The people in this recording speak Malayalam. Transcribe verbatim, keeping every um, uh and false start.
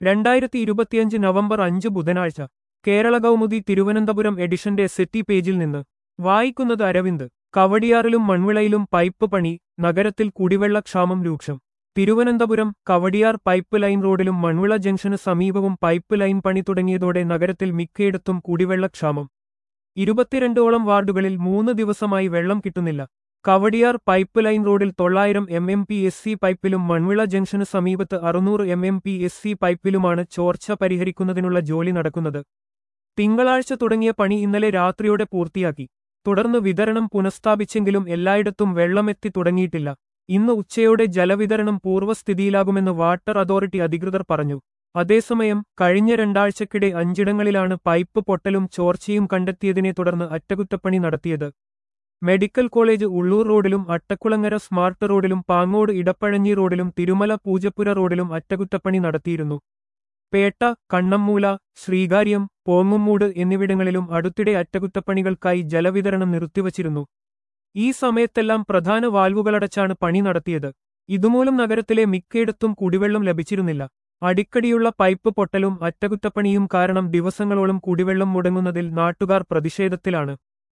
രണ്ടായിരത്തി ഇരുപത്തിയഞ്ച് നവംബർ അഞ്ച് ബുധനാഴ്ച കേരള കൗമുദി തിരുവനന്തപുരം എഡിഷന്റെ സെറ്റി പേജിൽ നിന്ന് വായിക്കുന്നത് അരവിന്ദ്. കവടിയാറിലും മൺവിളയിലും പൈപ്പ് പണി, നഗരത്തിൽ കുടിവെള്ളക്ഷാമം രൂക്ഷം. തിരുവനന്തപുരം കവടിയാർ പൈപ്പ് ലൈൻ റോഡിലും മൺവിള ജംഗ്ഷന് സമീപവും പൈപ്പ് ലൈൻ പണി തുടങ്ങിയതോടെ നഗരത്തിൽ മിക്കയിടത്തും കുടിവെള്ളക്ഷാമം. ഇരുപത്തിരണ്ടോളം വാർഡുകളിൽ മൂന്ന് ദിവസമായി വെള്ളം കിട്ടുന്നില്ല. കവടിയാർ പൈപ്പ് ലൈൻ റോഡിൽ തൊള്ളായിരം M M P S C പൈപ്പിലും മൺവിള ജംഗ്ഷന് സമീപത്ത് അറുന്നൂറ് M M P S C പൈപ്പിലുമാണ് ചോർച്ച പരിഹരിക്കുന്നതിനുള്ള ജോലി നടക്കുന്നത്. തിങ്കളാഴ്ച തുടങ്ങിയ പണി ഇന്നലെ രാത്രിയോടെ പൂർത്തിയാക്കി. തുടർന്ന് വിതരണം പുനഃസ്ഥാപിച്ചെങ്കിലും എല്ലായിടത്തും വെള്ളമെത്തി തുടങ്ങിയിട്ടില്ല. ഇന്ന് ഉച്ചയോടെ ജലവിതരണം പൂർവ്വസ്ഥിതിയിലാകുമെന്ന് വാട്ടർ അതോറിറ്റി അധികൃതർ പറഞ്ഞു. അതേസമയം കഴിഞ്ഞ രണ്ടാഴ്ചക്കിടെ അഞ്ചിടങ്ങളിലാണ് പൈപ്പ് പൊട്ടലും ചോർച്ചയും കണ്ടെത്തിയതിനെ തുടർന്ന് അറ്റകുറ്റപ്പണി നടത്തിയത്. മെഡിക്കൽ കോളേജ് ഉള്ളൂർ റോഡിലും അട്ടക്കുളങ്ങര സ്മാർട്ട് റോഡിലും പാങ്ങോട് ഇടപ്പഴഞ്ഞി റോഡിലും തിരുമല പൂജപ്പുര റോഡിലും അറ്റകുറ്റപ്പണി നടത്തിയിരുന്നു. പേട്ട, കണ്ണമ്മൂല, ശ്രീകാര്യം, പോങ്ങുമൂട് എന്നിവിടങ്ങളിലും അടുത്തിടെ അറ്റകുറ്റപ്പണികൾക്കായി ജലവിതരണം നിർത്തിവച്ചിരുന്നു. ഈ സമയത്തെല്ലാം പ്രധാന വാൽവുകളടച്ചാണ് പണി നടത്തിയത്. ഇതുമൂലം നഗരത്തിലെ മിക്കയിടത്തും കുടിവെള്ളം ലഭിച്ചിരുന്നില്ല. അടിക്കടിയുള്ള പൈപ്പ് പൊട്ടലും അറ്റകുറ്റപ്പണിയും കാരണം ദിവസങ്ങളോളം കുടിവെള്ളം മുടങ്ങുന്നതിൽ നാട്ടുകാർ പ്രതിഷേധത്തിലാണ്.